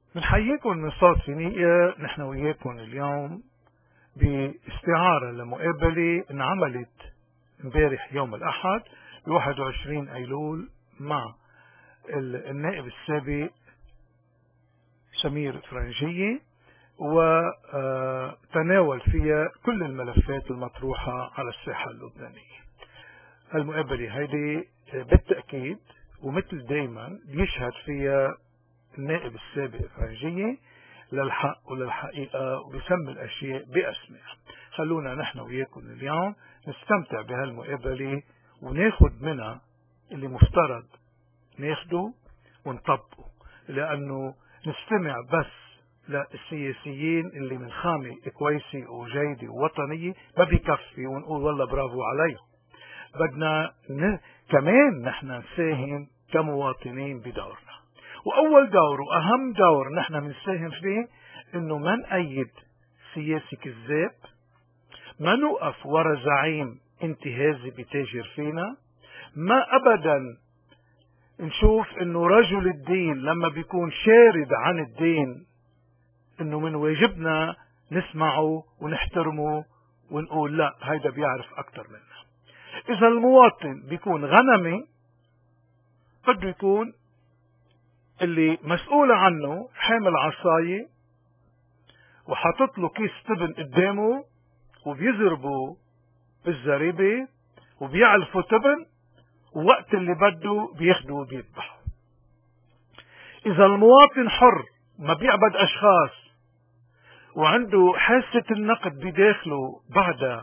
بنحييكم من صوت فينيقيا. نحن وياكم اليوم باستعارة لمقابلة انعملت امبارح يوم الأحد 21 أيلول مع النائب السابق سمير فرنجية، وتناول فيها كل الملفات المطروحة على الساحة اللبنانية. المقابلة هيدي بالتأكيد ومثل دايما بيشهد فيها النائب السابق فرنجية للحق وللحقيقة وبيسمي الأشياء بأسمائها. خلونا نحن وياكم اليوم نستمتع بهالمقابلة وناخد منها اللي مفترض ناخده ونطبقه، لأنه نستمع بس للسياسيين اللي من خامة كويسة وجيدة ووطنية ما بيكفي ونقول والله برافو عليهم. بدنا كمان نحن نساهم كمواطنين بدورنا، وأول دور وأهم دور نحن منساهم فيه إنه ما نأيد سياسي كذاب، ما نوقف ورا زعيم انتهازي بتاجر فينا، ما أبدا نشوف إنه رجل الدين لما بيكون شارد عن الدين إنه من واجبنا نسمعه ونحترمه ونقول لا هيدا بيعرف أكتر منا. إذا المواطن بيكون غنمي بده يكون اللي مسؤول عنه حامل عصاية وحاطط له كيس تبن قدامه وبيزربوا بالزريبة وبيعلفوا تبن، ووقت اللي بده بياخده وبيذبحه. إذا المواطن حر ما بيعبد أشخاص وعنده حاسة النقد بداخله بعدها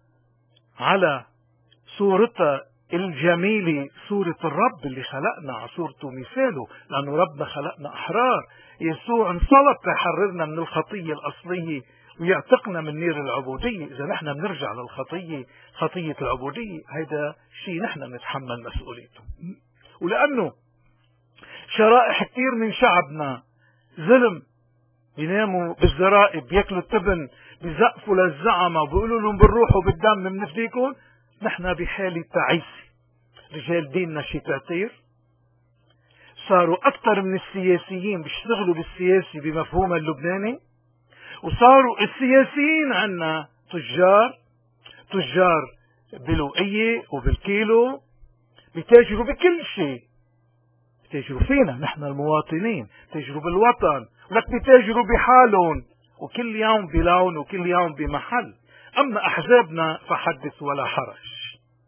على صورتها الجميلة، صورة الرب اللي خلقنا على صورته ومثاله، لأنه ربنا خلقنا أحرار. يسوع انصلب ليحررنا من الخطية الأصلية ويعتقنا من نير العبودية. إذا نحن بنرجع للخطية، خطية العبودية، هيدا شيء نحن نتحمل مسؤوليته. ولأنه شرائح كثير من شعبنا ظلم، بيناموا بالزرائب، بياكلوا التبن، بيزقفوا للزعمة وبيقولوا لهم بالروح وبالدم بنفديكم، نحن بحالة تعيسة. رجال ديننا شتاتير، صاروا أكثر من السياسيين بيشتغلوا بالسياسي بمفهوم اللبناني، وصاروا السياسيين عنا تجار بالوقية وبالكيلو، بيتاجروا بكل شيء، بيتاجروا فينا نحن المواطنين، بيتاجروا بالوطن، ولك بيتاجروا بحالهم وكل يوم بلون وكل يوم بمحل. أما أحزابنا فحدث ولا حرج.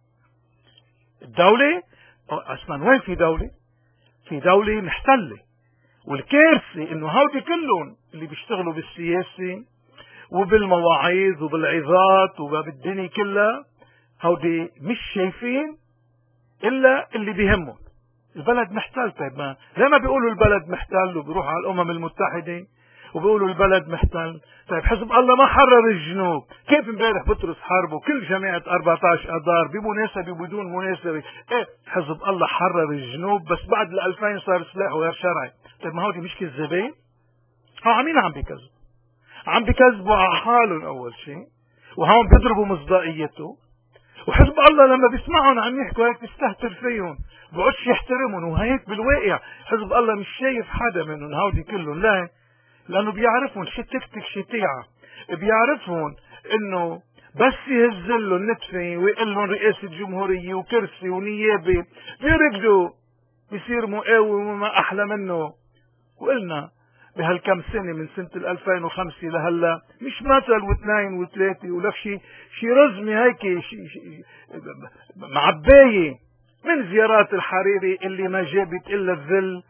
الدولة أصلا وين في دولة؟ في دولة محتلة. والكارثة إنه هودي كلهم اللي بيشتغلوا بالسياسة وبالمواعيظ وبالعظات وبالدنيا كلها، هودي مش شايفين إلا اللي بيهمهم. البلد محتل. طيب ما زي ما بيقولوا البلد محتل وبيروحوا على الأمم المتحدة وبيقولوا البلد محتل، طيب حزب الله ما حرر الجنوب؟ كيف امبارح بطرس حاربوا كل جماعة 14 أذار بمناسبة وبدون مناسبة؟ ايه حزب الله حرر الجنوب، بس بعد 2000 صار سلاح غير شرعي. طيب ما هودي مش كذابين؟ هو مين عم بيكذب؟ عم بيكذبوا على حالهم أول شيء، وهون بيضربوا مصداقيته. وحزب الله لما بيسمعهم عم يحكوا هيك بيستهتر فيهم، بقعدش يحترمهم. وهيك بالواقع حزب الله مش شايف حدا منهم هودي كلهم، لا، لأنه بيعرفون شي تكتك شي تيعة، بيعرفون إنه بس يهزلوا النتفة ويقول لهم رئاسة جمهورية وكرسي ونيابة بيرقدوا، بيصير مقاوم وما أحلى منه. وقلنا بهالكم سنة من سنة 2005 لهلا مش مثل واثنين وثلاثة، ولك شي رزمة هيك شي معباية من زيارات الحريري اللي ما جابت إلا الذل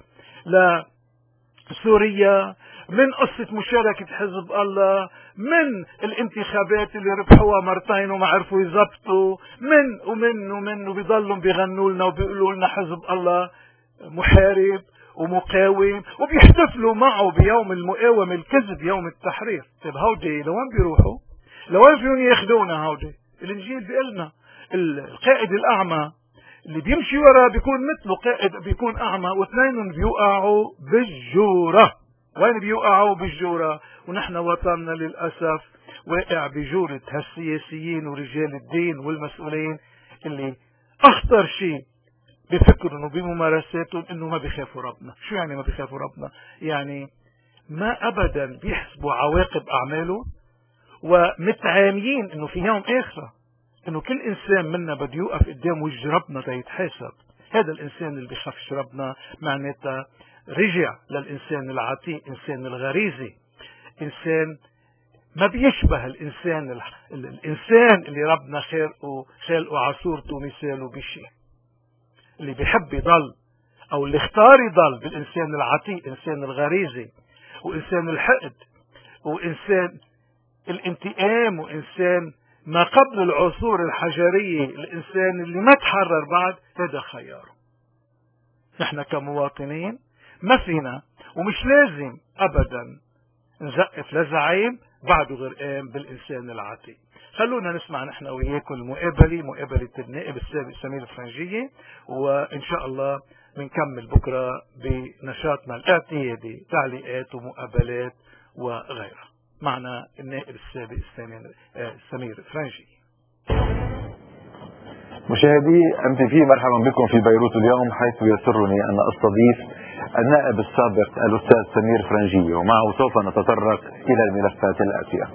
لسوريا، من قصة مشاركة حزب الله، من الانتخابات اللي ربحوها مرتين وما عرفوا يزبطوا، من وبيضلوا بيغنوا لنا وبيقولوا لنا حزب الله محارب ومقاوم، وبيحتفلوا معه بيوم المقاومة الكذب يوم التحرير. طيب هودي لوين بيروحوا؟ لوين فيهم ياخدونا؟ هودي الانجيل بيقلنا القائد الاعمى اللي بيمشي ورا بيكون مثله قائد بيكون اعمى، واثنين بيوقعوا بالجورة. وين بيوقعوا؟ بالجورة. ونحن وطننا للأسف واقع بجورة هالسياسيين ورجال الدين والمسؤولين اللي اخطر شيء بفكرهم وبممارساتهم انه ما بيخافوا ربنا. شو يعني ما بيخافوا ربنا؟ يعني ما أبدا بيحسبوا عواقب أعماله، ومتعامين إنه في يوم آخرة، إنه كل إنسان منا بده يوقف قدام وجه ربنا ليتحاسب. هذا الإنسان اللي بيخافش ربنا معناتها رجع للإنسان العتيق، إنسان الغريزي، إنسان ما بيشبه الإنسان اللي ربنا خلقه على صورته ومثاله بشيء، اللي بيحب يضل أو اللي اختار يضل بالإنسان العتيق، إنسان الغريزي، وإنسان الحقد، وإنسان الانتقام، وإنسان ما قبل العصور الحجرية، الإنسان اللي ما تحرر بعد. هذا خياره. نحن كمواطنين ما فينا ومش لازم أبدا نزقف لزعيم بعده غرقان بالإنسان العتيق. خلونا نسمع نحن وياكم مقابلة النائب السابق سمير الفرنجية، وإن شاء الله بنكمل بكرة بنشاطنا الاعتيادي، تعليقات ومقابلات وغيرها. معنا النائب السابق سمير الفرنجي. مشاهدي MTV، مرحبا بكم في بيروت اليوم، حيث يسرني أن أستضيف النائب السابق الأستاذ سمير فرنجي، ومعه سوف نتطرق إلى الملفات الآتية.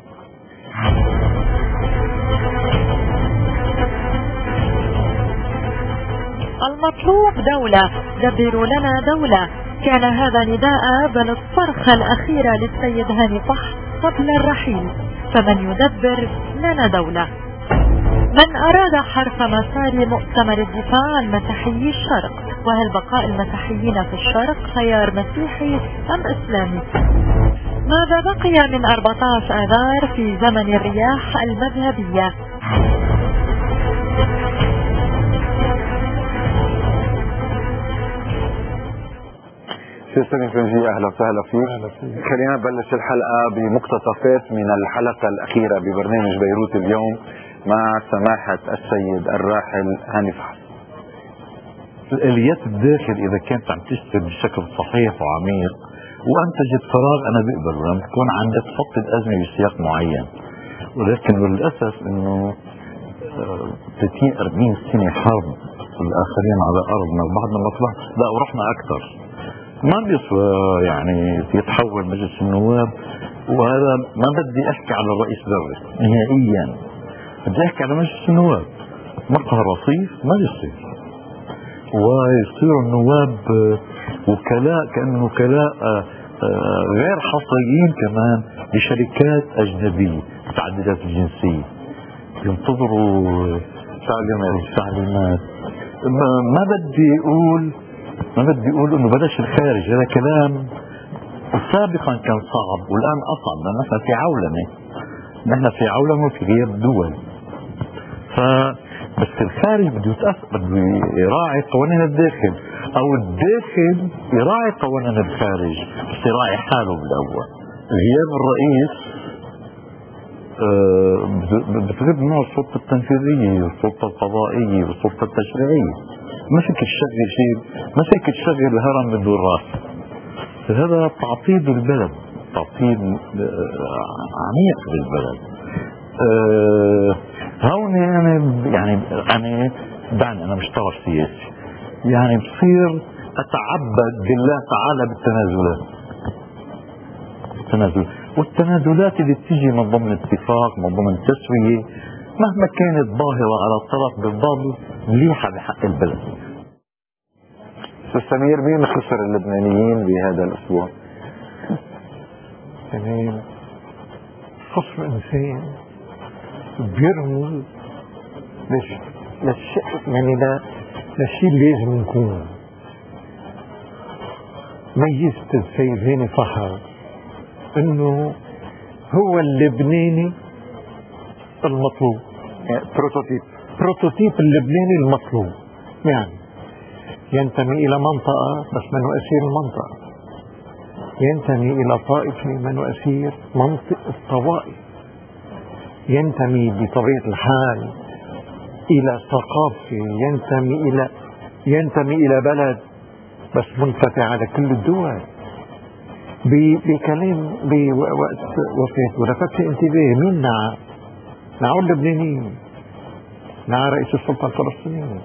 المطلوب دولة، دبروا لنا دولة. كان هذا نداء بل الصرخة الأخيرة للسيد هاني فحص قبل الرحيل. فمن يدبر لنا دولة؟ من أراد حرف مسار مؤتمر الدفاع عن مسيحيي الشرق، وهل بقاء المسيحيين في الشرق خيار مسيحي أم إسلامي؟ ماذا بقي من 14 آذار في زمن الرياح المذهبية؟ سيد سمير فرنجي، أهلا وسهلا فيك. خلينا نبلش الحلقة بمقتطفات من الحلقة الأخيرة ببرنامج بيروت اليوم مع سماحة السيد الراحل هاني فحص. الآليات الداخل إذا كانت عم تشتغل بشكل صحيح وعميق وأنتجت فراغ، أنا بقبل لما تكون عندها تحط الأزمة بسياق معين. ولكن للأسف إنه 30-40 سنة حرب الآخرين على أرضنا، وبعدنا ما طلعت لا ورحنا أكثر. ما بيسوى يعني يتحول مجلس النواب، وهذا ما بدي أحكي على الرئيس ذري نهائيا، بدي أحكي على مجلس النواب. مقهى رصيف ما يصير، ويصيروا النواب وكلاء، كأنه وكلاء غير حصريين كمان لشركات أجنبية متعددة الجنسية، ينتظروا تعليمات. ما بدي أقول إنه بلاش الخارج، هذا كلام سابقا كان صعب والآن أصعب، لأن نحن في عولمة وفي غياب دول. بس الخارج بده يراعي قوانين الداخل، أو الداخل يراعي قوانين الخارج، بس يراعي حاله بالأول. غياب الرئيس بتغيب منه السلطة التنفيذية والسلطة القضائية والسلطة التشريعية. ما فيك تشغل شيء، ما فيك تشغل الهرم من دون راس. هذا تعطيل للبلد، تعطيل عميق للبلد. هون يعني دعني أنا مش طرف سياسي، يعني بصير أتعبد بالله تعالى بالتنازلات، والتنازلات اللي بتيجي من ضمن اتفاق، من ضمن تسوية، مهما كانت ظاهرة على الطرف بالضبط مليحة بحق البلد. أستاذ سمير، مين خسر اللبنانيين بهذا الأسبوع؟ يعني خسر إنسان بيرمز للشيء اللي لازم نكون. ميزت السيد هاني فحص انه هو اللبناني المطلوب، يعني بروتوتيب اللبناني المطلوب، يعني ينتمي الى منطقة بس من اسير المنطقة، ينتمي الى طائفة من اسير منطق الطوائف، ينتمي بطبيعة الحال الى ثقافة، ينتمي الى بلد بس منفتح على كل الدول. بكلام بوقت وفاته لفت انتباه مين نعوا اللبنانيين، نعا رئيس السلطة الفلسطينية،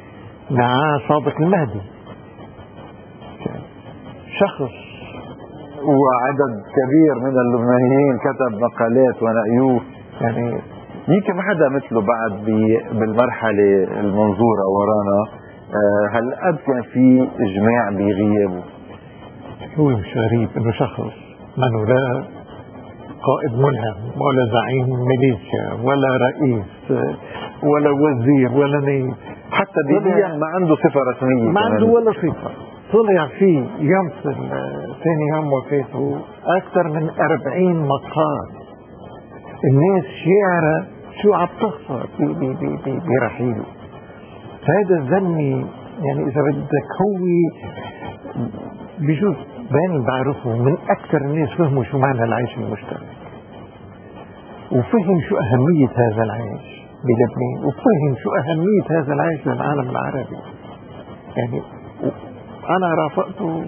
نعا صادق المهدي، شخص وعدد كبير من اللبنانيين كتب مقالات ونقيوه، يعني يمكن ما حدا مثله بعد بالمرحلة المنظورة ورانا. هل قد كان في إجماع بغيابه؟ هو مش غريب انه شخص منه لا قائد ملهم ولا زعيم ميليشيا ولا رئيس ولا وزير ولا نائب، حتى دينيا ما عنده صفة رسمية، ما عنده ولا صفة. طلع فيه يوم ثاني يوم وفاته أكثر من 40 مقال. الناس شعرة شو عم تخسر برحيله. هذا الزلمة يعني إذا بدك هو بجوز بين بعرفه من أكثر الناس فهموا شو معنى العيش المشترك، وفهم شو أهمية هذا العيش بلبنان، وفهم شو أهمية هذا العيش للعالم العربي. يعني أنا رافقته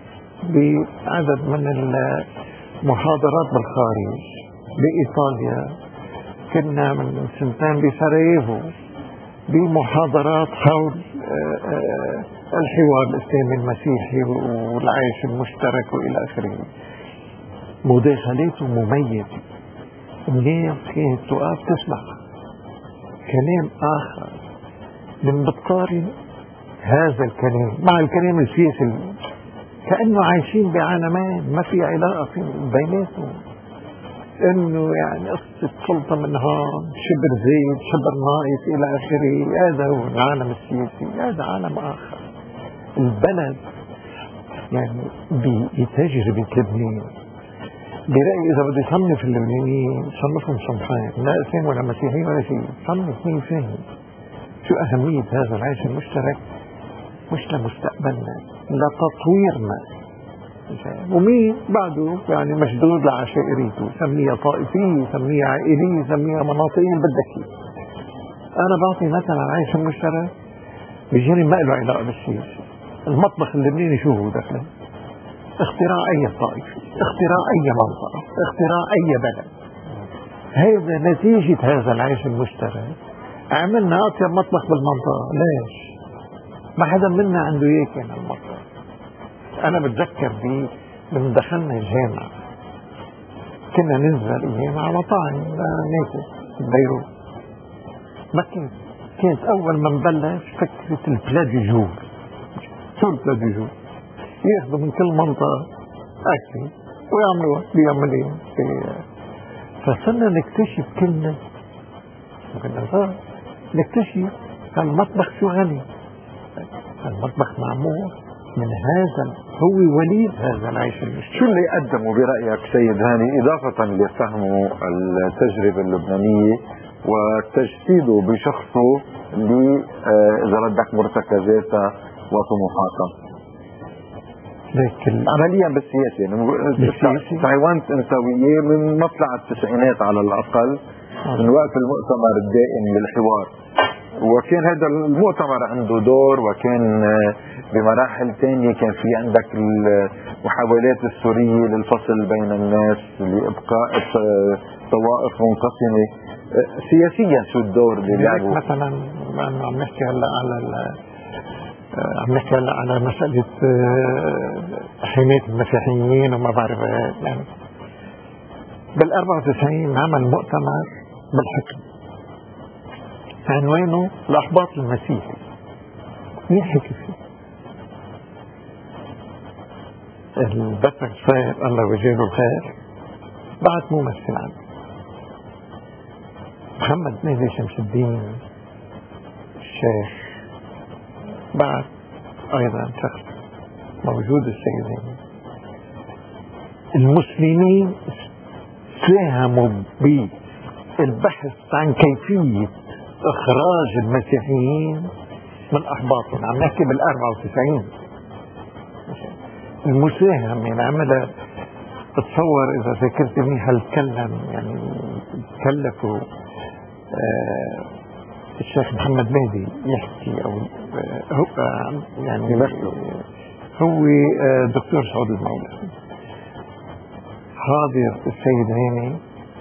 بعدد من المحاضرات بالخارج، بإيطاليا، كنا من سنتين بسراييفو بمحاضرات حول الحوار الإسلامي المسيحي والعيش المشترك وإلى آخره. مداخلاته مميزة، الناس كانت تقف تسمع كلام آخر. من بتقارن هذا الكلام مع الكلام السياسي كأنه عايشين بعالمين ما في علاقة بيناتهم، انه يعني قصة سلطة من هون، شبر زيد شبر ناقص الى اخره. هذا هو العالم السياسي، هذا عالم اخر. البلد يعني بتجربة لبنان برأيي اذا بده يصنف اللبنانيين صنفهم صنفين، لا اسلام ولا مسيحي ولا شيء. صنف مين فاهم شو اهمية هذا العيش المشترك، مش لمستقبلنا، لتطويرنا، ومين بعده يعني مشدود لعشائريته، سميها طائفية، سميها عائلية، سميها مناطقية، بدك اياه. انا بعطي مثلا العيش المشترك بيجيني ما له علاقة بالسياسة. المطبخ اللبناني شو هو دخله؟ اختراع اي طائفة، اختراع اي منطقة، اختراع اي بلد. هذا نتيجة هذا العيش المشترك. عملنا اطيب مطبخ بالمنطقة. ليش؟ ما حدا منا عنده اياه كان المطبخ. انا بتذكر من دخلنا الجامعة كنا ننزل ايام على مطاعم ناكل ببيروت. ما كانت اول ما نبلش فكرة البلا دي جور. شو البلا دي جور؟ ياخذوا من كل منطقة اكل ويعملوها بيعملين. فصرنا نكتشف كلنا نكتشف المطبخ شو غني. المطبخ معمول من هذا، هو وليد هذا العيش المشترك. شو اللي قدمه برأيك سيد هاني إضافة لفهمه التجربة اللبنانية وتجسيده بشخصه إذا بدك مرتكزاتها وطموحاتها؟ لكن عمليا بالسياسة يعني تعاونت انت وياه من مطلع التسعينات على الأقل، من وقت المؤتمر الدائم للحوار، وكان هذا المؤتمر عنده دور، وكان بمراحل ثانية كان في عندك المحاولات السورية للفصل بين الناس لإبقاء طوائف منقسمة. سياسيا شو الدور اللي لعبه؟ مثلا عم نحكي هلا على مسألة حماية المسيحيين وما بعرف يعني. بال94 عمل مؤتمر بالحكم عنوانه الأحباط المسيحي. مين حكي فيه؟ البتر صاير الله وجهه الخير بعد ممثل عنه محمد مهدي شمس الدين الشيخ، بعد أيضا شخص موجود السيدين. المسلمين ساهموا بالبحث عن كيفية إخراج المسيحيين من أحباطهم. عم نحكي بال94. المساهم يعني عمل اتصور إذا ذكرت منيح هالكلم يعني كلفوا الشيخ محمد مهدي يحكي أو هو يعني هو دكتور سعود المولى حاضر السيد هاني،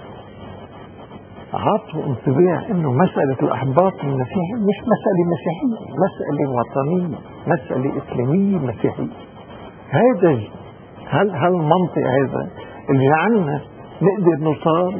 عطوا انطباع انه مسألة الأحباط المسيحي مش مسألة مسيحية، مسألة وطنية، مسألة إسلامية مسيحية. هذا هل المنطق هذا اللي جعلنا نقدر نوصل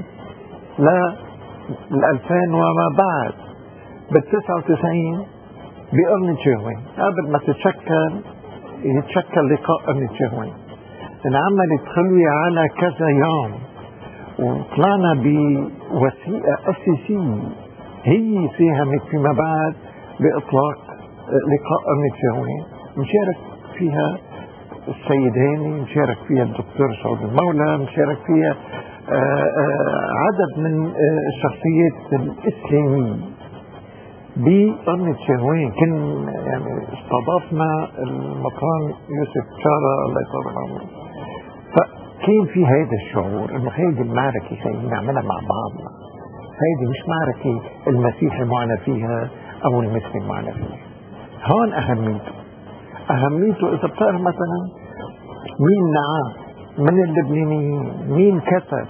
لل2000 وما بعد بال99 بقرن تشيروين قبل ما يتشكل لقاء قرن تشيروين. انعملت خلوة على كذا يوم وطلعنا بوثيقة أساسية هي ساهمت فيما بعد بإطلاق لقاء قرن تشيروين. مشارك فيها السيد هاني، مشارك فيها الدكتور سعود المولى، مشارك فيها عدد من الشخصيات الإسلامية بقرن تشيروين. كن يعني استضافنا المقام يوسف شارة الله يطول عمره. فكان في هذا الشعور انه هذه المعركة خلينا نعملها مع بعضنا، هذه مش معركة المسيحي معنا فيها او المسلم معنا فيها. هون اهميته اذا بتعرف مثلا مين نعاه من اللبنانيين، مين كتب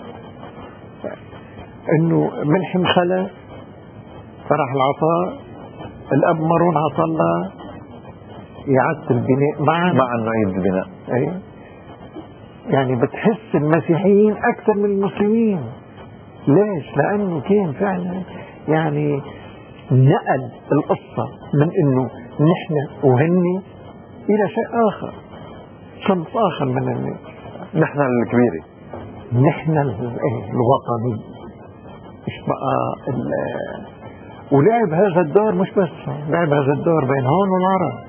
انه ملحم خلف فرح العطاء الاب مارون عطا الله إعادة البناء مع نعيد البناء. أيه؟ يعني بتحس المسيحيين أكثر من المسلمين. ليش؟ لأنه كان فعلا يعني نقل القصة من إنه نحن وهني إلى شيء آخر، صنف آخر من الناس. نحن الكبيرة، نحن الوطني، مش بقى ولعب هذا الدور. مش بس لعب هذا الدور بين هون والعرب،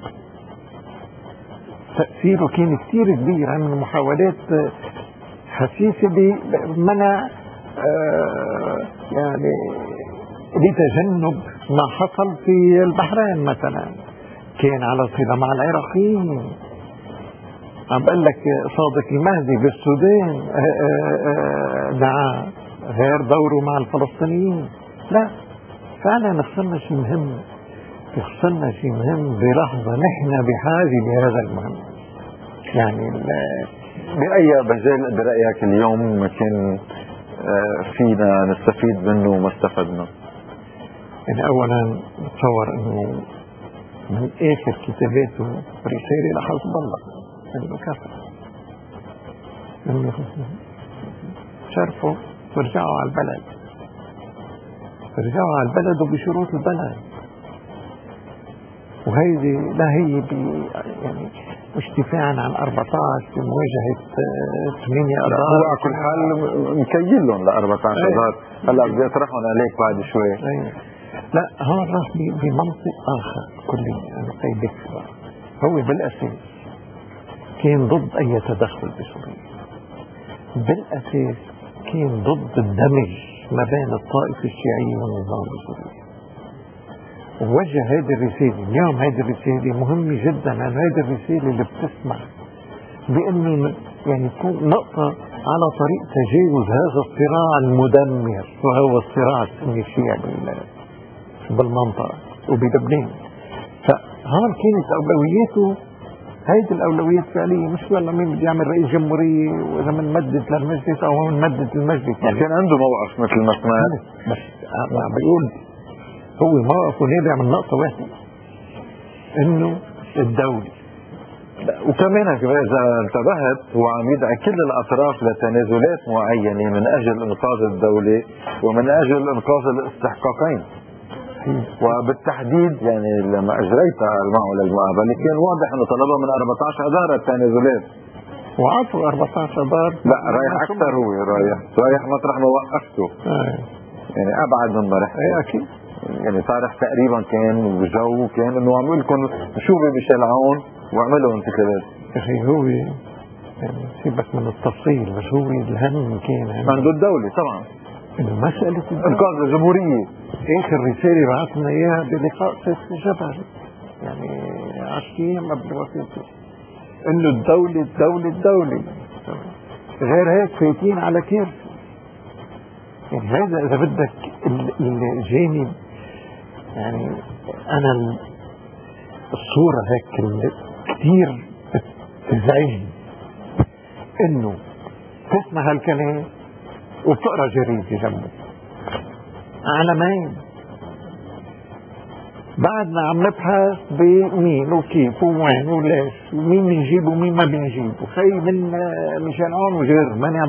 تأثيره كان كتير كبير. عمل محاولات حسيسة بمنع يعني لتجنب ما حصل في البحرين مثلا. كان على صلة مع العراقيين. عم بقول لك صادق المهدي بالسودان دعا غير دوره مع الفلسطينيين. لا فعلا خسرنا شيء مهم، خسرنا شيء مهم بلحظة نحن بحاجة لهذا المهم. يعني بأي مجال برأيك اليوم كان فينا نستفيد منه وما استفدنا؟ يعني أولا بتصور أنه من آخر كتاباته رسالة لحزب الله أنه كفر، أنه شرفوا ورجعوا على البلد، رجعوا على البلد وبشروط البلد. وهيدي لا هي يعني مش دفاعا عن 14 بمواجهة 8 أضرار. هو على كل حال مكيل لهم ل 14 أضرار. هلا بدي أطرحهم عليك بعد شوي. لا هون راح بمنطق آخر كلي. أنا قيدك هو بالأساس كان ضد أي تدخل بسوريا، بالأساس كان ضد الدمج ما بين الطائفة الشيعية والنظام السوري. ووجه هذه الرسالة اليوم. هذه الرسالة مهمة جدا، لأن هذه الرسالة اللي بتسمع بأنه يعني تكون نقطة على طريق تجاوز هذا الصراع المدمر، وهو الصراع السني الشيعي بالمنطقة وبلبنان. فهون كانت أولوياته هيدي الأولويات فعلية، مش والله مين بده يعمل رئيس جمهورية وإذا من مدت للمجلس أو من مدت المجلس. يعني كان عنده موقف مثل ما سمعت، بس عم بيقول هو موقفه نابع من نقطة واحدة، إنه الدولة. وكمان إذا انتبهت هو عم يدعي كل الأطراف لتنازلات معينة من أجل إنقاذ الدولة ومن أجل إنقاذ الاستحقاقين. وبالتحديد يعني لما أجريت معه للمقابلة كان واضح أنه طلبها من 14 أذار التنازلات، وعطوا 14 أذار. لا رايح أكثر، هو رايح مطرح ما وقفته. يعني أبعد من ما رحت. أكيد. يعني صارح تقريبا كان وجو كان انه عم لكم شوفوا بشلعون واعملوا انتخابات. اخي هو يعني سيبك من التفصيل، بس هو الهم كان عنده الدولة طبعا، انه مسألة انقاذ الجمهورية. اخر رسالة بعثنا اياها بلقاء سيف الجبل يعني 10 ايام قبل وفاته، انه الدولة غير هيك فايتين على كيرسي. يعني هذا اذا بدك الجانب يعني انا الصورة هيك كتير تزعجني، انه تسمع هالكلام وبتقرا جريدة جنبه على مين بعدنا عم نبحث بمين وكيف ووين وليش ومين بنجيب ومين ما بنجيب وخي من مشان عون وجر ماني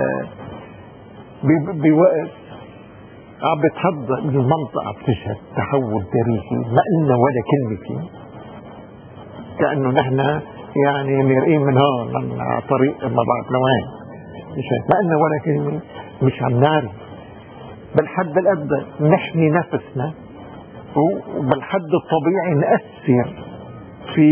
بوقت عم بتحضر المنطقة بتشهد تحول تاريخي ما قلنا ولا كلمة فيه، كأنه نحن يعني مرئين من هون من طريق ما بعرفنا وين، ما قلنا ولا كلمة، مش عم نعرف بالحد الأدنى نحمي نفسنا وبالحد الطبيعي نأثر في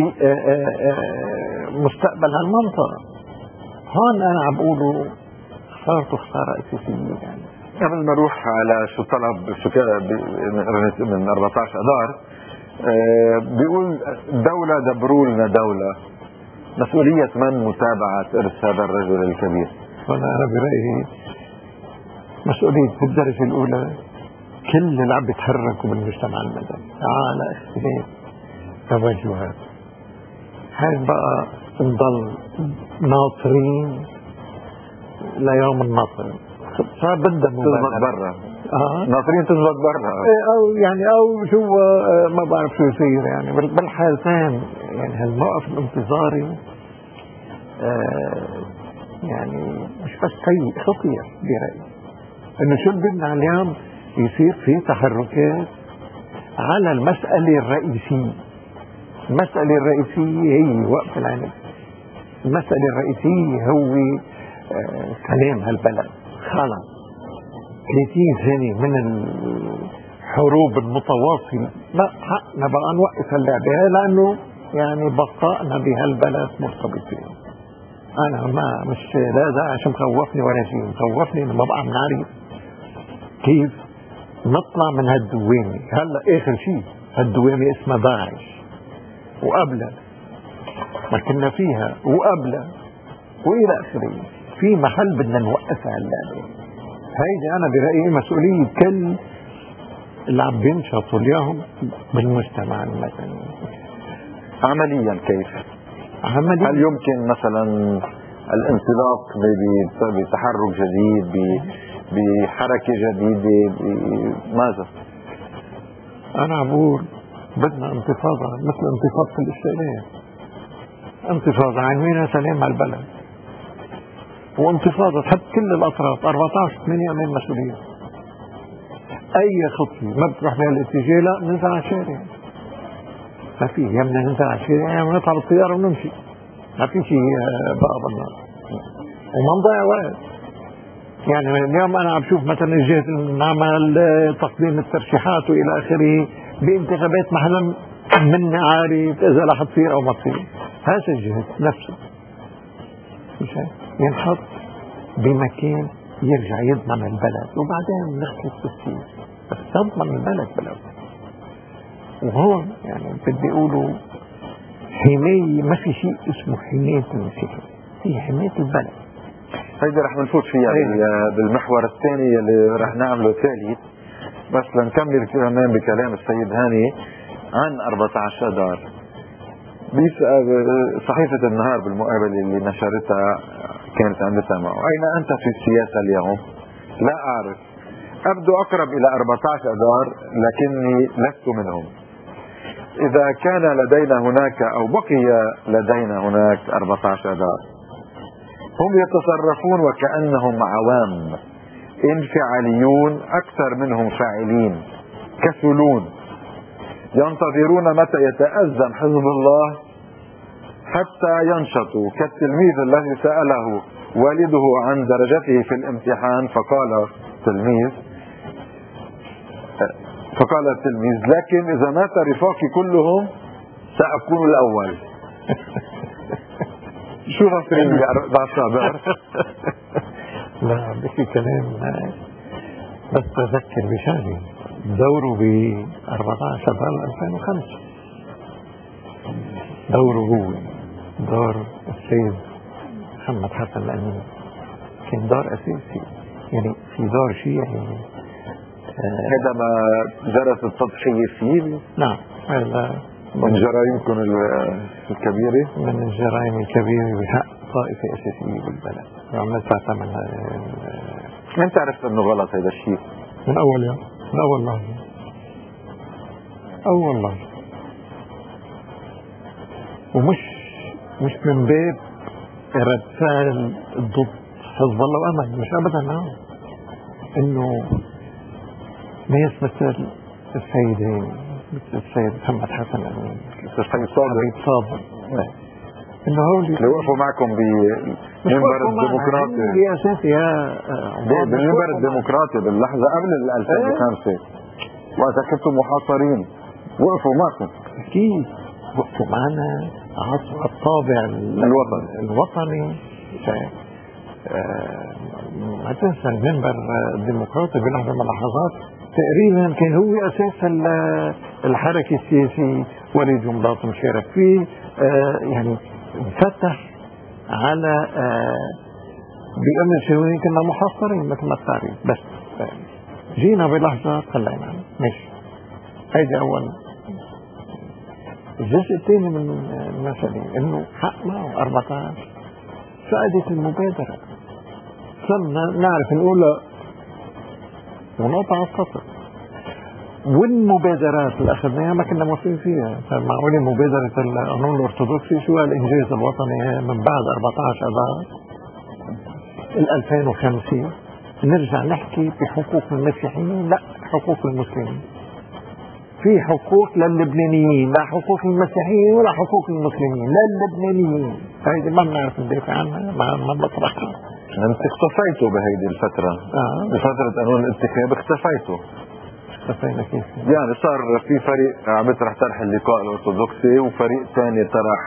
مستقبل هالمنطقة. هون أنا عم بقوله خسارة أساسية. يعني قبل ما نروح على شو طلب من 14 أذار، بيقول دولة دبروا لنا دولة، مسؤولية من متابعة إرث هذا الرجل الكبير؟ أنا برأيي مسؤولية بالدرجة الأولى كل اللي عم بيتحركوا بالمجتمع المدني على اختلاف توجهات. هاي بقى نضل ناطرين ليوم النصر، صار بدنا تزبط برا، ناطرين تزبط برا، او يعني او شو ما بعرف شو يصير. يعني بالحالتين يعني هالموقف الانتظاري يعني مش بس سيء، خطير برأيي. انه شو بدنا اليوم يصير في تحركات على المسألة الرئيسية. المسألة الرئيسية هي وقف العنف، المسألة الرئيسية هو سلام هالبلد. خلص 30 سنة من الحروب المتواصلة، لا حقنا بقى نوقف اللعبة، لأنه يعني بقائنا بهالبلد مرتبطين. أنا ما مش لا داعش مخوفني ولا شيء، مخوفني إنه ما بقى بنعرف كيف نطلع من هالدوامة. هلا آخر شيء هالدوامة اسمها داعش، وقبلها ما كنا فيها، وقبلها وإلى آخره. في محل بدنا نوقفها اللعبة. هيدي أنا برأيي مسؤولية كل اللي عم بينشطوا اليوم بالمجتمع المدني. عمليا كيف؟ عمليا هل يمكن مثلا الانطلاق بتحرك جديد، بحركة جديدة، ماذا؟ أنا عم بقول بدنا انتفاضة مثل انتفاضة الاستقلال، انتفاضة عنوانها سلام على البلد، وانتفاضة تحب كل الأطراف 14/8 من مسؤولية. أي خطوة ما بتروح بهالاتجاه لا ننزل على الشارع، ما في يمنا ننزل على الشارع يا نطلع بالطيارة ونمشي، ما في شيء بقى بالنار وما نضيع وقت. يعني اليوم أنا عم بشوف مثلا الجهة نعمل تقديم الترشيحات وإلى آخره بانتخابات ما حدا منا عارف إذا رح تصير أو ما تصير. هذا الجهة نفسه مش ينحط بمكان يرجع يضمن البلد، وبعدين نحكي التسيير، بس تضمن البلد بالأول. وهون يعني بدي يقولوا حماية، ما في شيء اسمه حماية المسيحيين، في حماية البلد. هيدا رح نفوت فيها بالمحور الثاني اللي رح نعمله ثالث، بس لنكمل كمان بكلام السيد هاني عن 14 أذار. صحيفة النهار بالمقابلة اللي نشرتها كانت عند سماع: أين أنت في السياسة اليوم؟ لا أعرف، أبدو أقرب إلى 14 أذار لكني لست منهم. إذا كان لدينا هناك أو بقي لدينا هناك 14 أذار، هم يتصرفون وكأنهم عوام، انفعاليون أكثر منهم فاعلين، كسلون، ينتظرون متى يتأذن حزب الله حتى ينشطوا، كالتلميذ الذي سأله والده عن درجته في الامتحان فقال التلميذ: لكن إذا مات رفاقي كلهم سأكون الأول. شو نصرين ب14 لا بحكي كلام، بس تذكر بشغله دوره ب 14 2005. دوره هو دور السيد محمد حسن الأمين، كان دور أساسي، يعني في دور شيعي. هذا ما جرت التضحية فيه؟ نعم، هذا من جرائمكم الكبيرة، من الجرائم الكبيرة بحق طائفة أساسية بالبلد، وعملت تعتمد. من تعرف أنه غلط هذا الشيء؟ من أول يوم، من أول لحظة. والله ومش من باب رد فعل ضد حزب الله وأمل، مش أبدا. إنه ناس مثل السيدين، مثل السيد محمد حسن أمين، السيد صادق، إنه هولي اللي وقفوا معكم بمنبر الديمقراطي بأساس بالمنبر الديمقراطي باللحظة قبل 2005 وقت كنتم محاصرين، وقفوا معكم. أكيد وقفوا معنا على الطابع الوطني. ما تنسى المنبر الديمقراطي بلحظة من اللحظات تقريبا كان هو أساس الحركة السياسية، وليد جملاط مشارك فيه. يعني انفتح على بأمن شوين كنا محاصرين مثل ما تعرف، بس جينا بلحظة خلينا ماشي. هيدا أول. الجزء الثاني من المسألة إنه حق معه 14 فائدة المبادرة. صرنا نعرف نقول ونقطع السطر. والمبادرات اللي أخذناها ما كنا موافقين فيها. معقولة مبادرة القانون الأرثوذكسي شو الإنجاز الوطني من بعد 14 أذار 2005 نرجع نحكي بحقوق المسيحيين؟ لا، حقوق المسلمين. في حقوق للبنانيين، لا حقوق المسيحيين ولا حقوق المسلمين، للبنانيين. هيدي ما بنعرف ندافع عنها، ما بطرحها. انت اختفيتوا بهيدي الفترة. بفترة قانون الانتخاب اختفيتوا. اختفينا كيف؟ يعني صار في فريق عم يطرح طرح اللقاء الارثوذكسي، وفريق ثاني طرح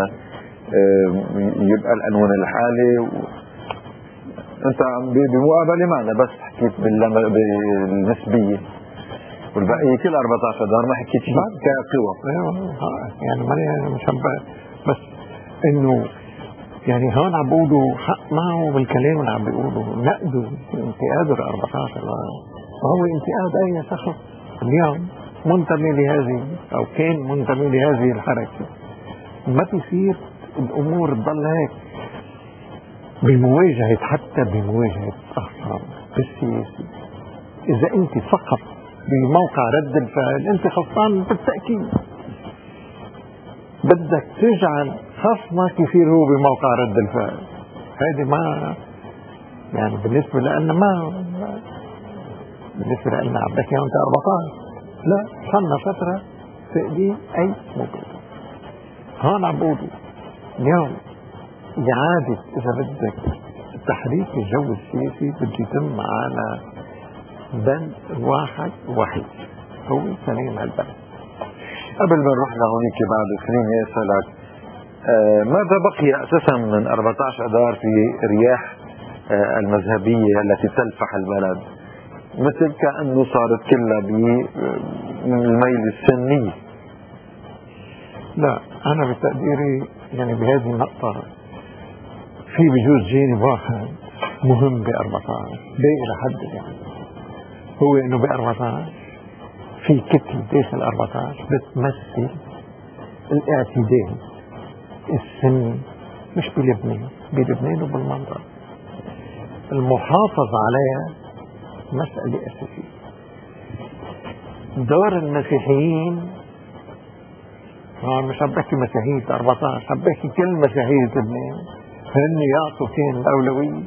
يبقى القانون الحالي. انت بمقابلة معنا بس حكيت بالنسبية، والبقية كل 14 دار ما حكيت شيء كقوى. يعني ماني مشبه، بس انه يعني هون عم بيقولوا حق معه بالكلام اللي عم بيقولوا نقدوا انتقاد 14 وهو انتقاد اي شخص اليوم منتمي لهذه او كان منتمي لهذه الحركة. ما بيصير الامور تضل هيك بمواجهة، حتى بمواجهة اخطار بالسياسي. اذا انت فقط بموقع رد الفعل انت خصمان بالتأكيد. بدك تجعل خصمك يصير هو بموقع رد الفعل. هذه ما يعني بالنسبة لنا ما بالنسبة لنا عم بحكي انت 14 لا، صرنا فترة تقديم اي مبادرة. هون عم بقولوا اليوم إعادة إذا بدك تحريك الجو السياسي بده يتم على بند واحد وحيد، هو سلام البلد. قبل ما نروح لهونيك بعد خليني اسالك ماذا بقي اساسا من 14 اذار في رياح المذهبيه التي تلفح البلد، مثل كانه صارت كلها بالميل السني؟ لا، انا بتقديري يعني بهذه النقطه في بجوز جانب واحد مهم ب 14 باقي لحد يعني هو انه ب 14 في كتلة داخل 14 بتمثل الاعتدال السني مش بلبنان وبالمنطقة. المحافظة عليها مسألة أساسية. دور المسيحيين مش عم بحكي مسيحية 14، عم بحكي كل مسيحية لبنان هن يعطوا كان الأولوية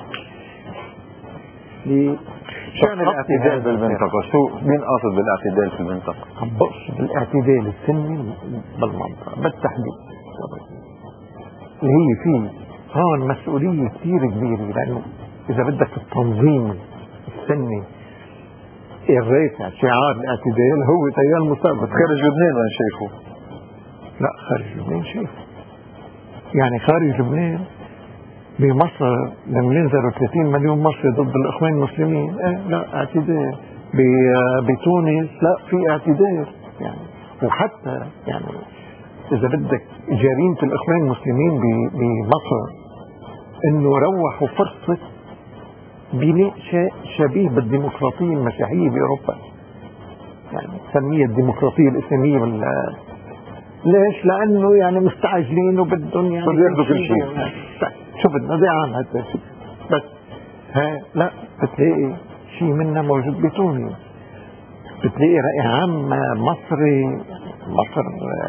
شأن الاعتدال بالمنطقة. شو مين قاصد بالاعتدال في المنطقة؟ عم بقصد الاعتدال السني بالمنطقة بالتحديد، اللي هي فيه هون مسؤولية كثير كبيرة. لأنه إذا بدك التنظيم السني الرافع شعار الاعتدال هو تيار المستقبل. خارج لبنان وين شايفه؟ لا، خارج لبنان شايفه يعني خارج لبنان بمصر لما ينزلوا 30 مليون مصري ضد الإخوان المسلمين لا اعتدال. بتونس لا، في اعتدال يعني. وحتى يعني إذا بدك جريمة الإخوان المسلمين بمصر إنه روحوا فرصة بناء شيء شبيه بالديمقراطية المسيحية بأوروبا، يعني سميها الديمقراطية الإسلامية ليش؟ لأنه يعني مستعجلين وبدهم يعني ياخذوا كل شيء. شو بدنا ضيع عن هذا الشيء. بس لا، بتلاقي شيء منها موجود بتونس. بتلاقي رأي عام مصري. مصر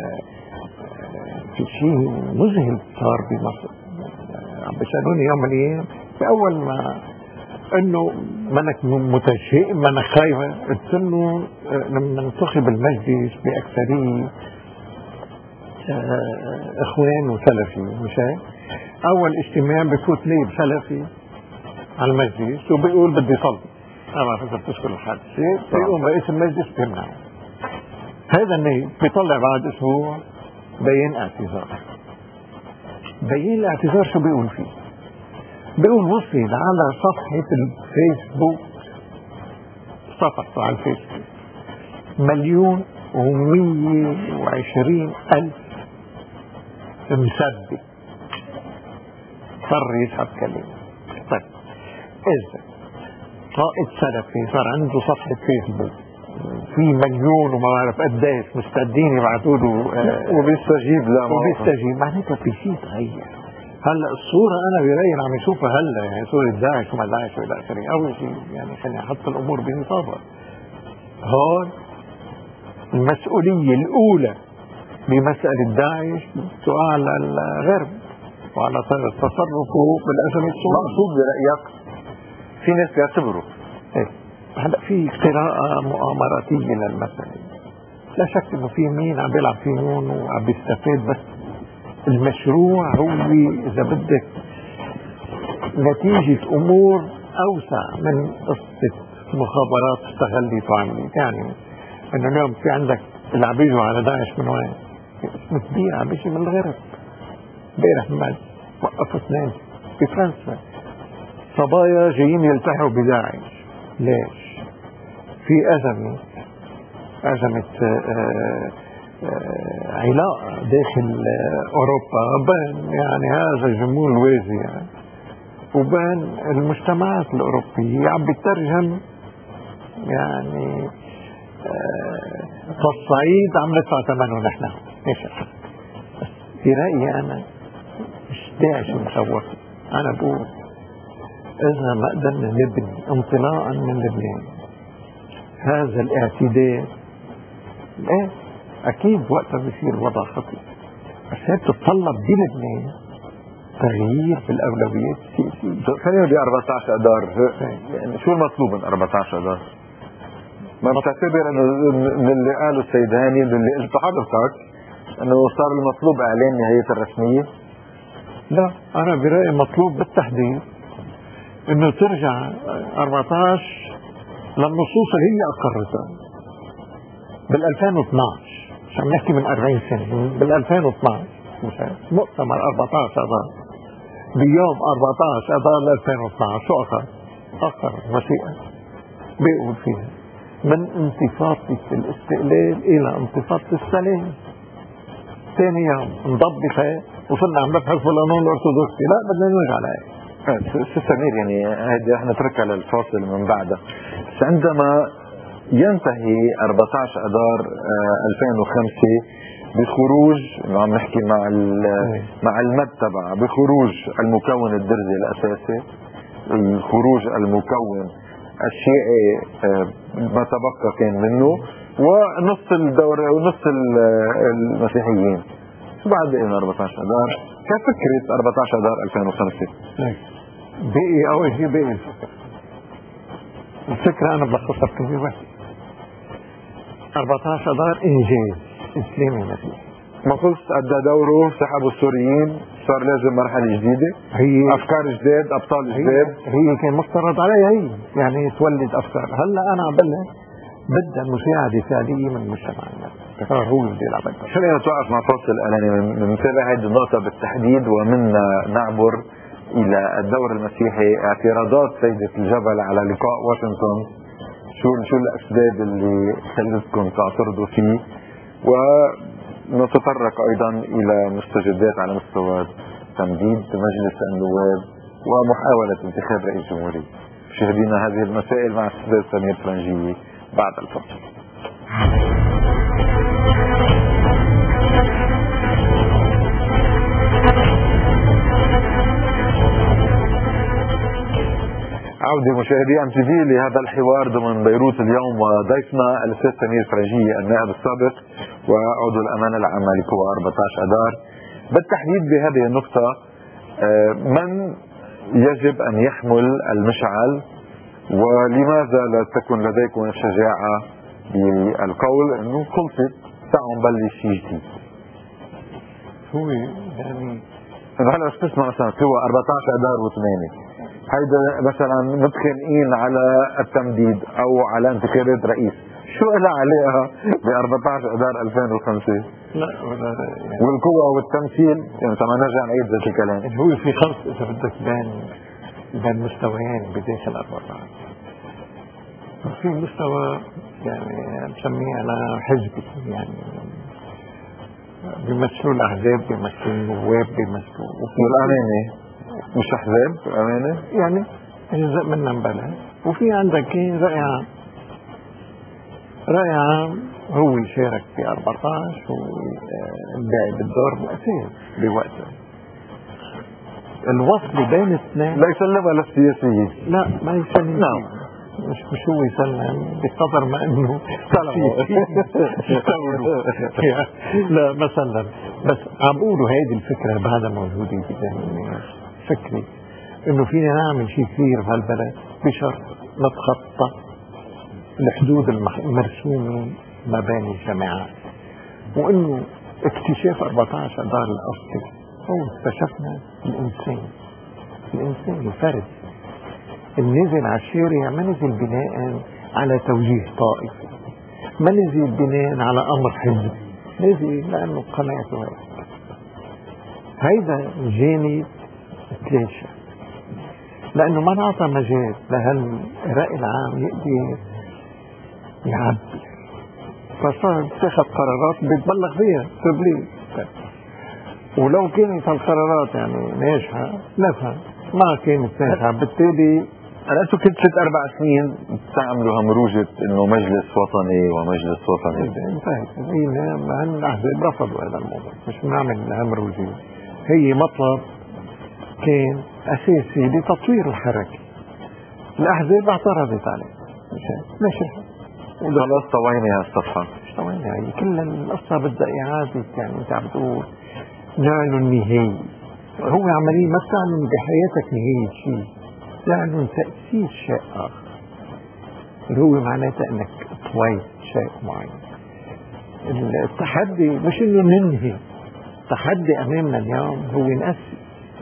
في شيء مذهل صار بمصر. عم بيسألوني يوم من الأيام بأول ما إنه منك متشائم منك خايفة، قلت له لما انتخب المجلس بأكثرية إخوان وسلفي، مش هيك؟ أول اجتماع بفوت نائب سلفي على المجلس وبيقول بدي صلي، أنا ما فكرت تشكل الحادثة، بيقوم رئيس المجلس بيمنعه. هذا النائب بيطلع بعد أسبوع بيان اعتذار. بيان الاعتذار شو بيقول فيه؟ بيقول وصل على صفحة الفيسبوك، صفحته على الفيسبوك 1,120,000 مسبة، اضطر يسحب كلمة. طيب إذا قائد سلفي صار عنده صفحة فيسبوك في 1,000,000 وما بعرف قديش مستعدين يبعثوا له وبيستجيب، لا وبيستجيب، معناتها في شيء تغير. هلا الصورة أنا برايي عم يشوفها هلا، يعني صورة داعش وما داعش وإلى آخره. أول شيء يعني خلينا نحط الأمور بنصابها. هون المسؤولية الأولى بمسألة داعش تقع على الغرب وعلى تصرفه بالأزمة السورية. مقصود برأيك في ناس بيعتبروا هلا في قراءة مؤامراتية للمسألة، لا شك انه في مين عم بيلعب في هون وعم بيستفاد، بس المشروع هو اذا بدك نتيجة امور اوسع من قصة مخابرات استغلت وعملت. يعني انه اليوم في عندك اللي عم بيجوا على داعش من وين؟ اسم كبير عم بيجي من الغرب. امبارح ما وقفوا اثنين في فرنسا صبايا جايين يلتحقوا بداعش. ليش؟ في أزمة علاقة داخل أوروبا بين يعني هذا الجمهور الوازي يعني وبين المجتمعات الأوروبية، عم بترجم يعني فالصعيد عم ندفع ثمنه نحن. ايش الحق؟ في رأيي أنا مش داعش مخوف. أنا بقول إذا ما قدرنا نبني انطلاقا من لبنان هذا الاعتداء، ايه اكيد وقتها بيصير الوضع خطير، بس هي بتتطلب بلبنان تغيير في الاولويات السياسيه. خلينا ب 14 اذار، يعني شو المطلوب من 14 اذار؟ ما بتعتبر انه من اللي قاله السيد هاني اللي قلته حضرتك انه صار المطلوب اعلان نهاية الرسمية؟ لا، انا برايي مطلوب بالتحديد انه ترجع 14 للنصوص اللي هي اقرتها بال 2012، مش عم نحكي من 40 سنة، بال 2012 مؤتمر 14 اذار بيوم 14 اذار 2012 شو اخر وثيقة بيقول فيها من انتفاضة الاستقلال الى انتفاضة السلام. ثاني يوم انضبط وصلنا عم نبحث في القانون الارثوذكسي، لا بدنا نرجع لهيك. سي سمير، يعني هيدي احنا نتركها للفاصل من بعدها، بس عندما ينتهي 14 اذار 2005 بخروج، عم نحكي مع المد تبع بخروج المكون الدرزي الاساسي، الخروج المكون الشيعي ما تبقى كان منه، ونص الدورة ونص المسيحيين، شو بعد بقينا 14 اذار كفكرة 14 اذار 2005؟ بقي اول شيء بقي الفكرة انا بلخصها بكلمة بس. 14 اذار انجاز اسلامي مسيحي، ما قلت ادى دوره، سحبوا السوريين، صار لازم مرحلة جديدة، هي افكار جداد، ابطال جداد، هي كان مفترض عليها هي يعني تولد افكار. هلا انا عم بلش بدها مساعدة فعلية من مجتمعنا، هو اللي بيلعب. خلينا نتوقف مع فاصل اعلاني نتابع هذه النقطة بالتحديد، ومن نعبر الى الدور المسيحي. اعتراضات سيدة الجبل على لقاء واشنطن، شو الاسباب اللي خلتكم تعترضوا فيه، ونتطرق ايضا الى مستجدات على مستوى تمديد مجلس النواب ومحاولة انتخاب رئيس جمهورية. مشاهدينا هذه المسائل مع السيد سمير فرنجي بعد الفصل. عودة مشاهدي ام تي في لهذا الحوار ضمن بيروت اليوم، وضيفنا الاستاذ سمير فرجية النائب السابق وعضو الامانة العامة لقوى 14 اذار. بالتحديد بهذه النقطة، من يجب ان يحمل المشعل، ولماذا لا تكون لديكم الشجاعة بالقول انه خلصت تعالوا نبلش شيء جديد؟ هو يعني هلا رح تسمع مثلا قوى 14 اذار و8 هيدا مثلا متخانقين على التمديد او على انتخابات رئيس، شو لها علاقه ب 14 اذار 2005؟ لا ولا يعني والقوة والتمثيل يعني طبعا نرجع نعيد ذات الكلام. هو في خلط اذا بدك بين مستويين بداخل 14. في مستوى يعني بسميه انا حزبي، يعني بيمثلوا الاحزاب، بيمثلوا النواب، بيمثلوا والامانه مش احزاب، امانه يعني جزء منها مبلغ. وفي عندك رأي عام هو يشارك في 14 والباقي بالدور الأساسي بوقته. الوصل بين الاثنين لا يسلمها للسياسيين، لا ما يسلم. نعم مش هو يسلم بقدر ما انه يستولوا. لا ما سلم، بس عم بقولوا هيدي الفكرة بعدها موجودة بذهن الناس، فكري انه فينا نعمل شيء كثير بهالبلد بشرط نتخطى الحدود المرسومة ما بين الجماعات، وانه اكتشاف 14 اذار الاصلي هو اكتشفنا الانسان الفرد النزل على الشارع، ما نزل بناء على توجيه طائفي، ما نزل بناء على امر حزب، نزل لانه قناعته هيدا جانب تلاشى، لانه ما نعطى مجال لهالرأي العام يقدر يعبر، فصار تاخذ قرارات بتبلغ فيها تبليغ. ولو كانت هالقرارات يعني ناجحة نفهم، ما كانت ناجحة بالتالي انتم كنت 6-4 سنين بتعملوا همروجة انه مجلس وطني ومجلس وطني، انتهت. هي الاحزاب رفضوا هذا الموضوع، مش بنعمل همروجة، هي مطلب كان اساسي لتطوير الحركة، الاحزاب اعترضت عليه ماشي خلاص طوينا هالصفحة، مش طوينا، هي كل القصة بدها اعادة، يعني انت عم تقول نعلن النهاية، هو عملية ما بتعلن بحياتك نهاية شيء، يعلن تأسيس شيء آخر، اللي هو معناته انك طويت شيء معين. التحدي مش انه ننهي، التحدي امامنا اليوم هو نأسس.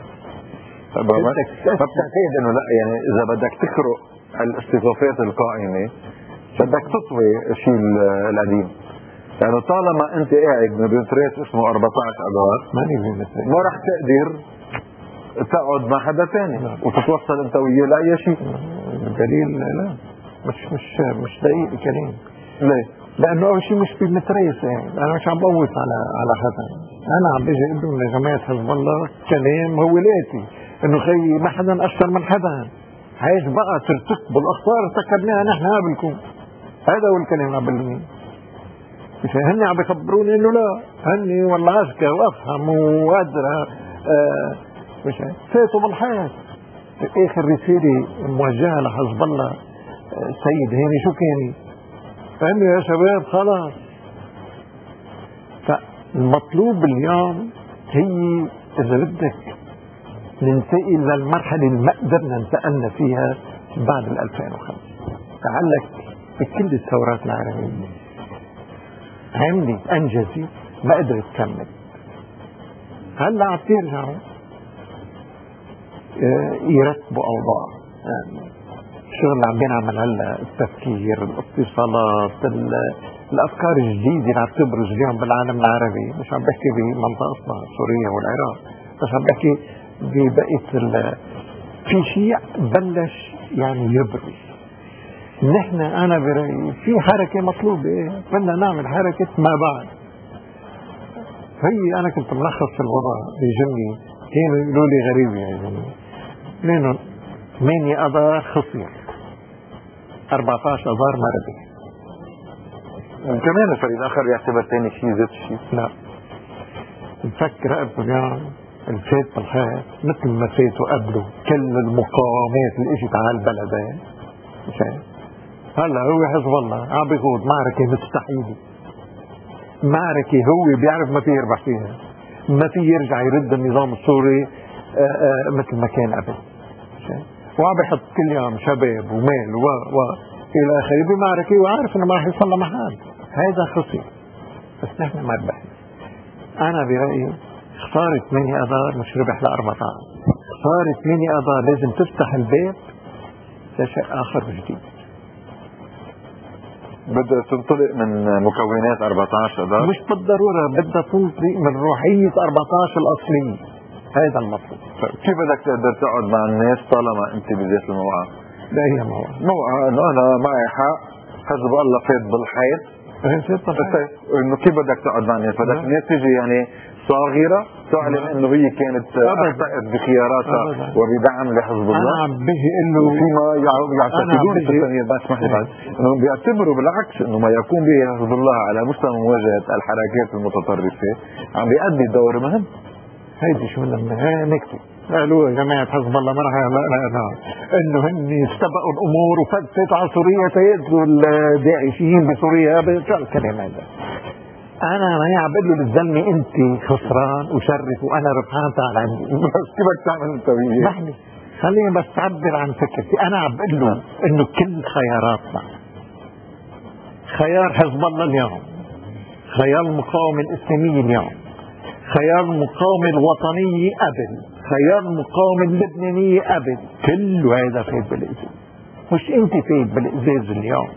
فبتعتقد انه لا، يعني اذا بدك تخرق الاصطفافات القائمة بدك تطوي الشيء القديم، يعني طالما انت قاعد بمتريس اسمه 14 اذار ما رح تقدر تقعد مع حدا ثاني وتتوصل انت وياه لاي شيء. الدليل لا مش دقيق الكلام. ليه؟ لانه اول شيء مش بمتريس، يعني انا مش عم بقوت على حدا، انا عم بيجي اقدم لجماعة حزب الله كلام هولاتي انه خيي ما حدا اشطر من حدا، عايز بقى ترتكبوا الاخطار ارتكبناها نحن قبلكم، هذا هو الكلام اللي عم بقوله. مش هن عم بيخبروني انه لا، هني والله اذكى وافهم وادرى، مش فاتوا بالحياة. اخر رسالة موجهة لحزب الله السيد هاني شو كاني؟ فهمي يا شباب خلاص. فالمطلوب اليوم هي اذا بدك ننتقل للمرحلة اللي ما قدرنا انتقلنا فيها بعد 2005. تعلق بكل الثورات العربية عملي انجزي ما قدرت تكمل، هلا عم ترجعوا يرتبوا اوضاع، يعني الشغل اللي عم بينعمل هلا التفكير، الاتصالات، الافكار الجديده اللي عم تبرز اليوم بالعالم العربي، مش عم بحكي بمنطقتنا سوريا والعراق، بس عم بحكي ببقيه في شيء بلش يعني يبرز. نحن انا برايي في حركه مطلوبه، بدنا نعمل حركه ما بعد. هي انا كنت ملخص الوضع بجمله كانوا يقولوا لي غريبه يا جماعه، لانه 8 اذار خسر، 14 اذار ما ربح. كمان الفريق الاخر يعتبر ثاني شيء ذات الشيء. لا نفكر رقبته اليوم الفات بالخير مثل ما فاتوا قبله كل المقاومات اللي اجت على البلدين. هلا هو حزب الله عم بيخوض معركة مستحيلة، معركة هو بيعرف ما في يربح فيها، ما في يرجع يرد النظام السوري مثل ما كان قبل، وعم بيحط كل يوم شباب ومال الى اخره بمعركة وعارف انه ما رح يوصل لمحل. هذا خطي، بس نحن ما ربحنا. انا برأيي خسارة 8 اذار مش ربح ل14، خسارة 8 اذار لازم تفتح الباب لشيء اخر جديد. بدها تنطلق من مكونات 14 اذار، مش بالضرورة بدها تنطلق من روحية 14 الاصلية. هذا المطلوب. كيف بدك تقدر تقعد مع الناس طالما انت بذات الموقع؟ لا هي موقع انه انا معي حق، حزب الله فات بالحيط، انه كيف بدك تقعد مع الناس؟ بدك الناس تيجي يعني صاغرة تعلن انه هي كانت اخطأت بخياراتها وبدعم لحزب الله. انا عم بيجي انه فيما يعتقدون في الثانية، بس اسمح لي بعد، انهم بيعتبروا بالعكس انه ما يقوم به حزب الله على مستوى مواجهة الحركات المتطرفة عم بيأدي دور مهم. هيدي شو بدنا نكتب قالوا يا جماعة حزب الله ما رح انه هن استبقوا الامور وفتت على سوريا تيأذوا الداعشين بسوريا. شو الكلام هذا؟ انا ما عم بقول له للزلمه انت خسران وشرف وانا ربحان، تعال عندي. بس كيف بدك تعمل انت وياه؟ اسمحني خليني بس تعبر عن فكرتي. انا عم بقول له انه كل خياراتنا، خيار حزب الله اليوم، خيار المقاومه الاسلاميه اليوم، خيار المقاومه الوطنيه قبل، خيار المقاومه اللبنانيه قبل، كل هذا فات بالازاز. مش انت فات بالازاز اليوم،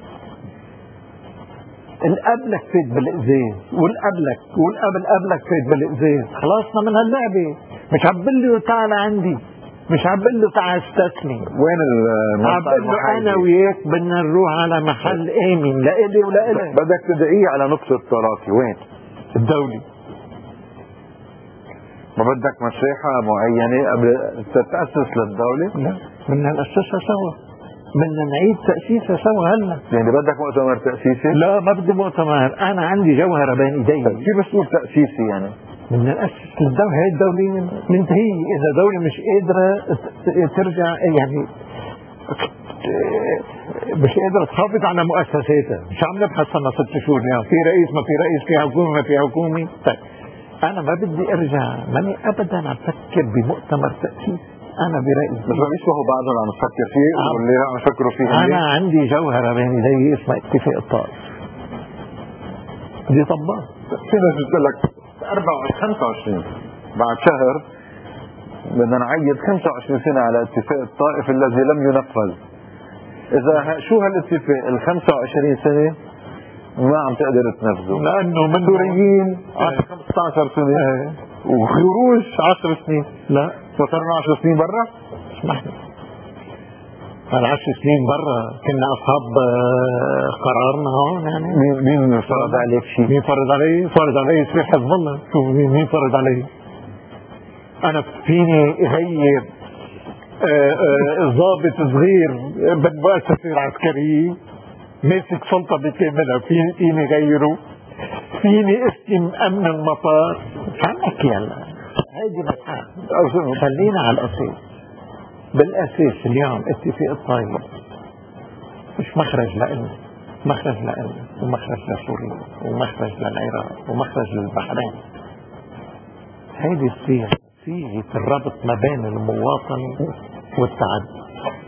القبلك فات بالازاز، والقبلك والقبل قبلك فات بالازاز. خلصنا من هاللعبه. مش عم بقول له تعال عندي، مش عم بقول له تعال استثني. وين عم بقول له انا وياك بدنا نروح على محل امن لإلي ولإلك. بدك تدعيه على نقطة تراكي. وين؟ الدولي. ما بدك مشيحة معينة قبل تتأسس للدولة؟ لا، بدنا نأسسها سوا، بدنا نعيد تأسيسها سوا هلا. يعني بدك مؤتمر تأسيسي؟ لا ما بدي مؤتمر، أنا عندي جوهرة بين إيدي. كيف بتقول تأسيسي يعني؟ بدنا نأسس الدولة. هي الدولة منتهية. إذا دولة مش قادرة ترجع يعني مش قادرة تحافظ على مؤسساتها، مش عم نبحث صرنا 6 شهور يعني في رئيس ما في رئيس، في حكومة ما في حكومة. طيب أنا ما بدي أرجع، ماني أبدا عم فكر بمؤتمر تأسيس. أنا برأيي بس ما بيشبهوا بعضهم عم نفكر فيه واللي عم يفكروا فيه. أنا عندي جوهرة بين يدي اسمها اتفاق الطائف. بدي طبقها. في ناس بتقول لك 25 بعد شهر بدنا نعيد 25 سنة على اتفاق الطائف الذي لم ينفذ. إذا شو هالاتفاق؟ ال 25 سنة ما عم تقدر تنفذه لأنه من سوريين 15 سنة وخروج 10 سنين. لا وصرنا 10 سنين برا. اسمحني، هال 10 سنين برا كنا أصحاب قرارنا هون. يعني مين فرض عليك شيء؟ مين فرض علي؟ فرض علي سلاح حزب الله. شو مين فرض علي؟ أنا فيني أغير ضابط صغير بالمؤسسة العسكرية ماسك سلطة بكاملها، فيني غيره، فيني اسكن امن المطار. شو عم احكي هلا؟ هيدي مسألة. خلينا على الاساس. بالاساس اليوم اتفاق الطائف مش مخرج لنا، مخرج لنا ومخرج لسوريا ومخرج للعراق ومخرج للبحرين. هيدي الصيغة، صيغة الربط ما بين المواطن والتعدي.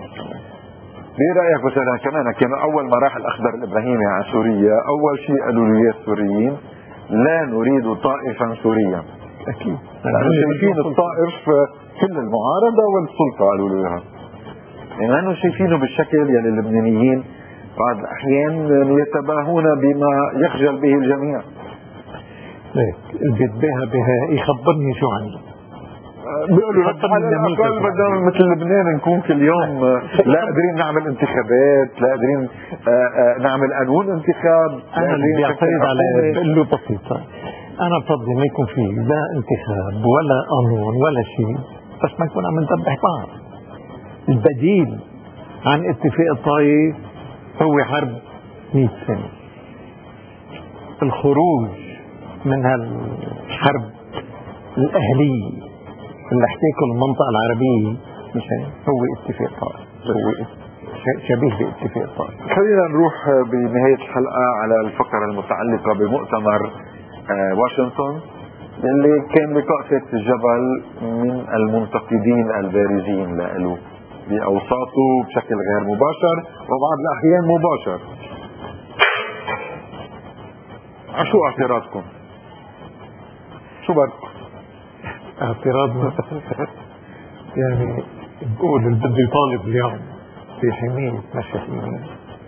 برأيك مثلا كمان كانوا أول ما راح الأخضر الإبراهيمي على سوريا أول شيء قالوا له يا السوريين لا نريد طائفا سوريا. أكيد شايفين الطائف كل المعارضة والسلطة قالوا له إياها، يعني أنه شايفينه بالشكل يلي اللبنانيين بعض الأحيان يتباهون بما يخجل به الجميع. ليك اللي بيتباهى بها يخبرني شو عنده. بيقولوا على الأقل بدنا مثل لبنان نكون كل يوم لا قادرين نعمل انتخابات، لا قادرين نعمل قانون انتخاب. أنا اللي بيعترض عليه بقول له بسيطة، أنا بفضل ما يكون في لا انتخاب ولا قانون ولا شيء، بس ما نكون عم نذبح بعض. البديل عن اتفاق الطائف هو حرب 100 سنة. الخروج من هالحرب الأهلية اللي احتاجه المنطقة العربية مش هو اتفاق طائف، هو شبيه باتفاق طائف. خلينا نروح بنهاية الحلقة على الفقرة المتعلقة بمؤتمر واشنطن اللي كان لقاء سيادة الجبل من المنتقدين البارزين له بأوساطه بشكل غير مباشر وبعض الأحيان مباشر. شو اعتراضكم؟ شو بدكم؟ اعتراضنا يعني بقول اللي بده يطالب اليوم في حماية مسيحيين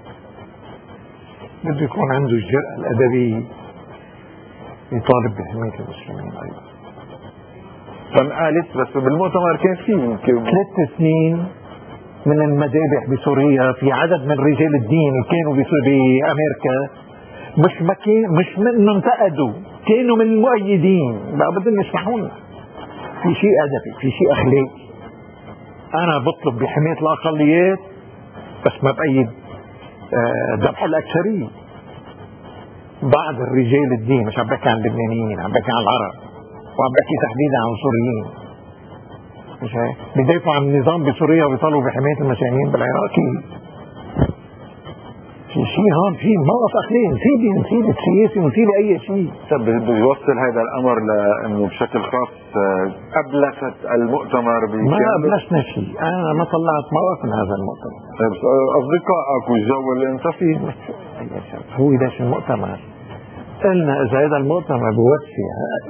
بده يكون عنده الجرأة الأدبية يطالب بحماية المسلمين أيضا. فانقالت بس بالمؤتمر كان فيه يمكن 3 سنين من المذابح بسوريا في عدد من رجال الدين كانوا بأمريكا مش من انتقدوا، كانوا من المؤيدين. بقى بدهم يسمحونا في شيء أدبي، في شيء أخلاقي. أنا بطلب بحماية الأقليات بس ما بأيد ذبح الأكثرية. بعض الرجال الدين، مش عم بحكي عن اللبنانيين، عم بحكي عن العرب، وعم بحكي تحديدا عن السوريين، مش هيك بيدافعوا عن النظام بسوريا وبيطالبوا بحماية المسيحيين بالعراق. في شيء هون، في موقف اخلاقي، في نسيب سياسي ونسيب اي شيء. طب بده يوصل هذا الامر لانه بشكل خاص ابلشت المؤتمر ما ابلشنا شيء، انا ما طلعت موقف من هذا المؤتمر. اصدقائك والجو اللي انت فيه هو ليش المؤتمر؟ قلنا اذا هذا المؤتمر بوسع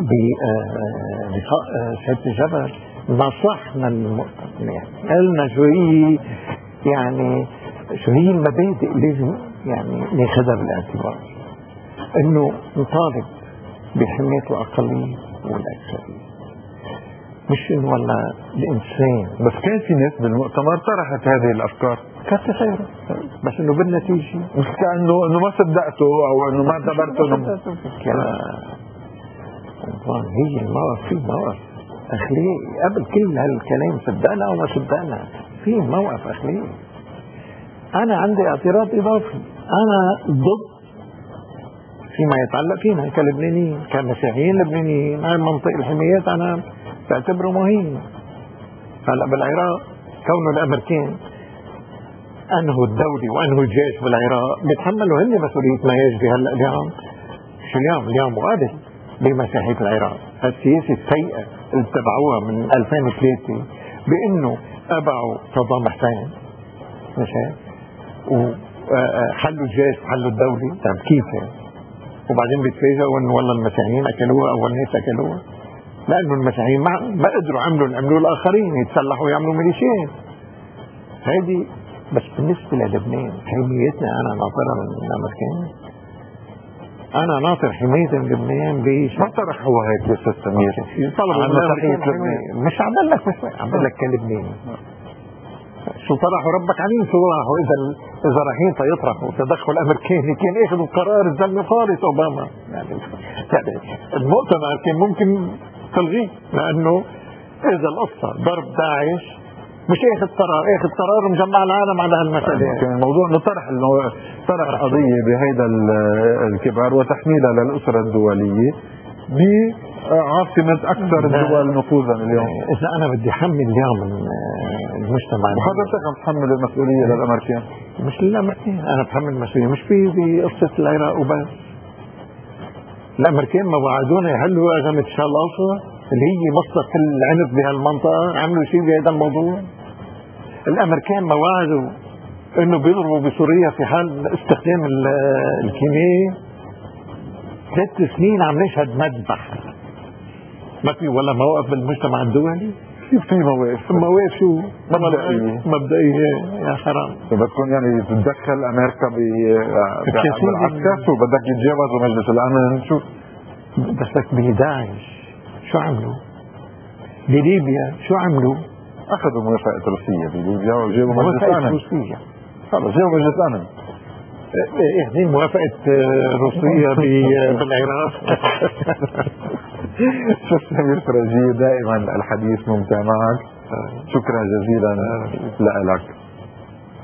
بلقاء سيادة الجبل نصحنا المؤتمر، قلنا شو هي يعني شو هي المبادئ لازم يعني ناخذها بالاعتبار، انه نطالب بحماية الاقلية والاكثرية، مش انه والله الانسان. بس كان في ناس بالمؤتمر طرحت هذه الافكار كانت خير، بس انه بالنتيجة مش كأنه انه ما صدقته او انه ما اعتبرته هي الموقف، في موقف اخلاقي قبل كل هالكلام، صدقنا او ما صدقنا في موقف اخلاقي. أنا عندي اعتراض إضافي، أنا ضد فيما يتعلق فينا كلبنانيين كمسيحيين لبنانيين. هاي منطق الحمايات أنا بعتبره مهم. هلا بالعراق كونه الأمريكان أنهوا الدولة وأنهوا الجيش بالعراق بيتحملوا هن مسؤولية ما يجري هلا اليوم. شو اليوم مقابل بمسيحية العراق. السياسة السيئة اللي اتبعوها من 2003 بأنه أبعوا صدام حسين، مش هيك؟ وحلوا الجيش وحلوا الدولة. طيب كيف يعني؟ وبعدين بيتفاجئوا انه والله المسيحيين اكلوها، اول ناس اكلوها، لانه المسيحيين ما قدروا عملوا الاخرين يتسلحوا ويعملوا ميليشيات. هذه بس بالنسبة للبنان حمايتنا انا ناطرها من الامريكان. انا ناطر حماية لبنان ما طرح هو هيك يا استاذ سمير طلبوا من لبنان. مش عم بقول لك كلبنان شو طرحوا ربك عليهم، شو راحوا اذا رايحين تيطرحوا تدخل امريكاني كان اخذوا قرار الزلمه خالص اوباما. يعني المؤتمر كان ممكن تلغيه، لانه اذا القصه ضرب داعش مش اخذ قرار ومجمع العالم على هالمساله. كان الموضوع انه طرح قضيه بهيدا الكبار وتحميلها للاسره الدوليه بعاصمة أكثر الدول نفوذا اليوم. إذا أنا بدي أحمل اليوم المجتمع، وحضرتك عم تحمل المسؤولية للأمريكان؟ مش للأمريكان، أنا بحمل المسؤولية مش بقصة العراق وبس. الأمريكان ما وعدونا يحلوا أزمة الشرق الأوسط اللي هي مصدر كل العنف بهالمنطقة، عملوا شيء بهذا الموضوع؟ الأمريكان ما وعدوا إنه بيضربوا بسوريا في حال استخدام الكيميائي؟ 3 سنين عم نشهد مذبح، ما في ولا موقف بالمجتمع الدولي؟ في مواقف شو؟ مبدئية يا حرام. بدكم يعني تتدخل امريكا بالعسكر وبدك يتجاوزوا مجلس الامن؟ شو بس بداعش شو عملوا؟ بليبيا شو عملوا؟ اخذوا موافقة روسيا بليبيا وجابوا مجلس الامن. روسيا خلص جابوا مجلس الامن. يعني موافقة روسيا بالعراق. شو سمير فرجي، دائما الحديث ممتع معك. شكرا جزيلا لك.